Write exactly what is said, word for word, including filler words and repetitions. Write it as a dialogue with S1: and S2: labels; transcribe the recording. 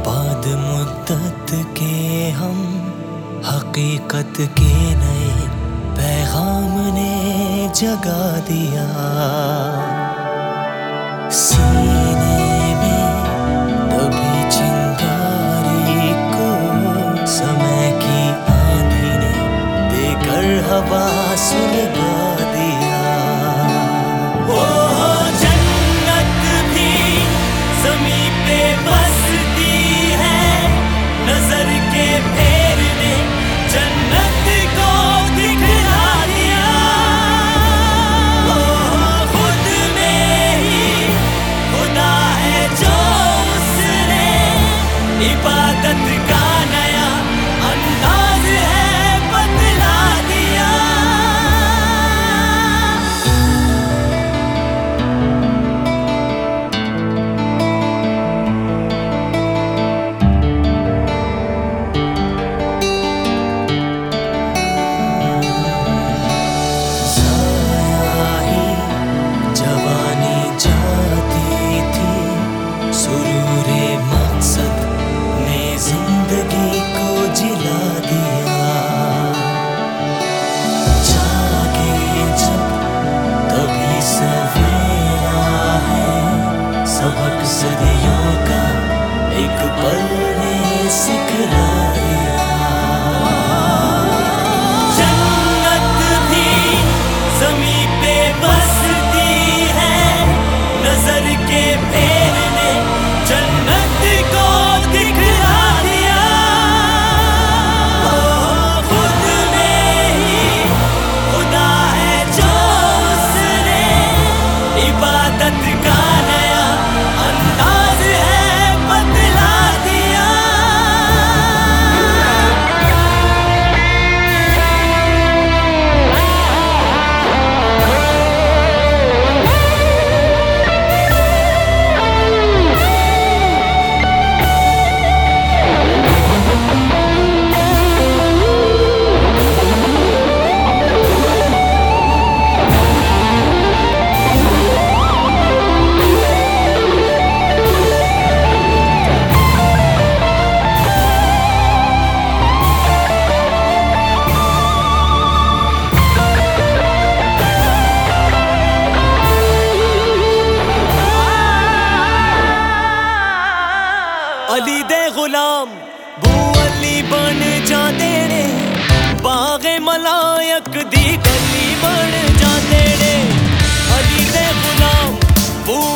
S1: बाद मुद्दत के हम हकीकत के नए पैगाम ने जगा दिया। सीने में दबी चिंगारी को समय की आंधी ने देकर हवा सुलगा दिया। वो जन्नत भी ज़मीं पे बसती है, नजर के फेर ने जन्नत को दिखला दिया। वो खुद में ही खुदा है जो उसने इबादत का नया अंदाज है बतला दिया। जिंदगी को जिला दिया। जागे जब तभी सवेरा है, सबक सदियों का एक पल ने सिखला दिया। जन्नत भी ज़मीं पे बसती है, नजर के फेर ने जन्नत को दिखला दिया। खुद में ही खुदा है जो उसने इबादत का नया अंदाज है बतला दिया। अली दे गुलाम बू अली बन जाते ने, बागे मलायक दी गली बन जाते ने। अली दे गुलाम बू